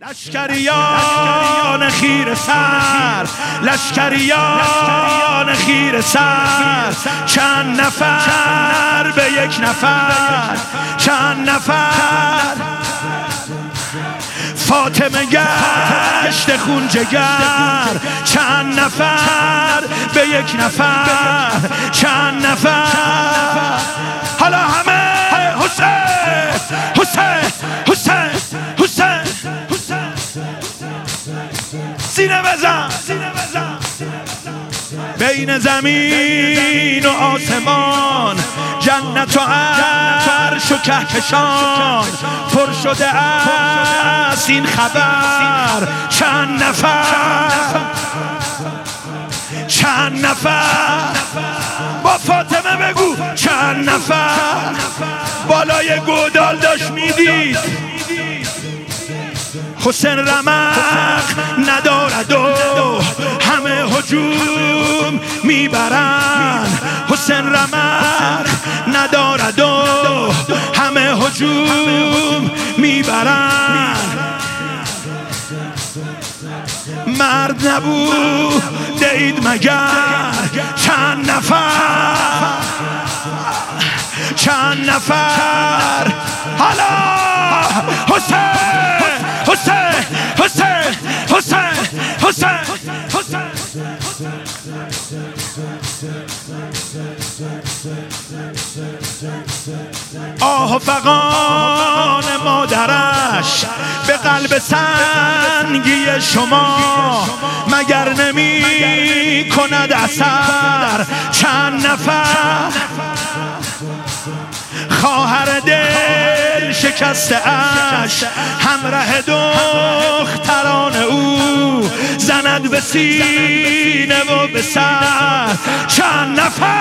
لشکریان خیره سر، لشکریان خیره سر، چند نفر به یک نفر، چند نفر فاطمه گشت خون جگر، چند نفر به یک نفر، چند نفر حالا همه حسین حسین حسین حسین سینه بزن بین زمین و آسمان، جنت و عرش و کهکشان پر شده است این خبر، چند نفر چند نفر با فاطمه بگو، چند نفر بالای گودال داشت میدید حسین رمق ندارد و همه هجوم میبرند، حسین رمق ندارد و همه هجوم میبرند، مرد نبود دید مگر چند نفر، چند نفر حالا حسین حسین حسین حسین حسین آه و فغان مادرش به قلب سنگی شما مگر نمی کند اثر، چند نفر خواهر دل شکسته اش همراه دختران او زند به سینه و به سر، چند نفر